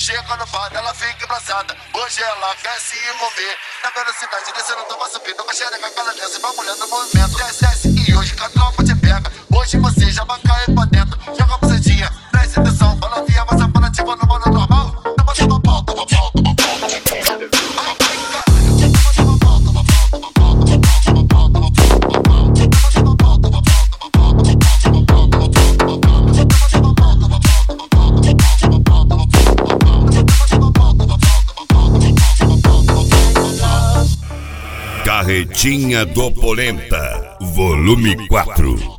chega no bar, ela fica embraçada. Hoje ela quer se envolver. Na velocidade descendo, toma subindo. Com a xereca que ela desce, vai mulher no movimento. Desce, desce, e hoje que a tropa te pega. Hoje você já vai cair pra dentro. Joga a bucetinha, presta atenção. Balancinha, mas aparativa no modo normal. Toma, toma pau, toma pau, toma pau. Carretinha do Polenta, volume 4.